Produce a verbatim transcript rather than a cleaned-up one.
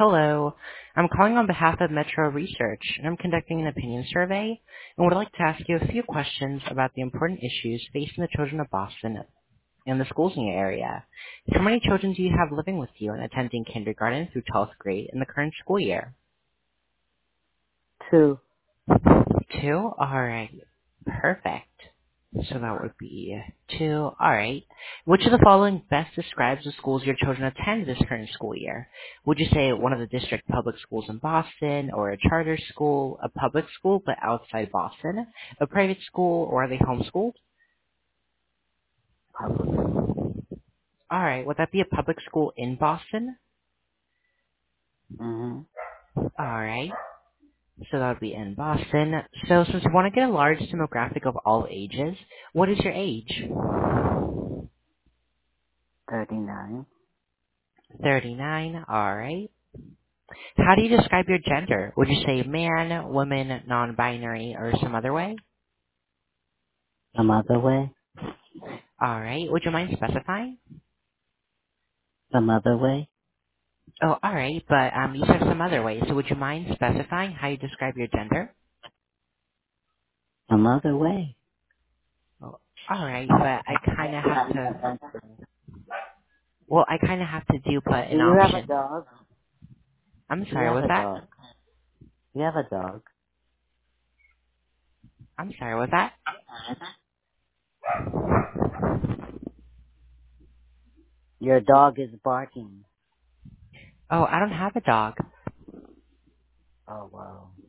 Hello. I'm calling on behalf of Metro Research, and I'm conducting an opinion survey and would like to ask you a few questions about the important issues facing the children of Boston and the schools in your area. How many children do you have living with you and attending kindergarten through twelfth grade in the current school year? Two. Two? All right. Perfect. So that would be two. All right. Which of the following best describes the schools your children attend this current school year? Would you say one of the district public schools in Boston, or a charter school, a public school but outside Boston, a private school, or are they homeschooled? Public. All right. Would that be a public school in Boston? Mm-hmm. All right. So that would be in Boston. So since you want to get a large demographic of all ages, what is your age? Thirty-nine. thirty-nine. All right. How do you describe your gender? Would you say man, woman, non-binary, or some other way? Some other way. All right. Would you mind specifying? Some other way. Oh, all right. But um, you said some other way. So would you mind specifying how you describe your gender? Some other way. Oh, all right. But I kind of have to. Well, I kind of have to do put Do an you have a option. dog? I'm Do you sorry. have Was a that? dog? You have a dog. I'm sorry. Was that? Your dog is barking. Oh, I don't have a dog. Oh, wow.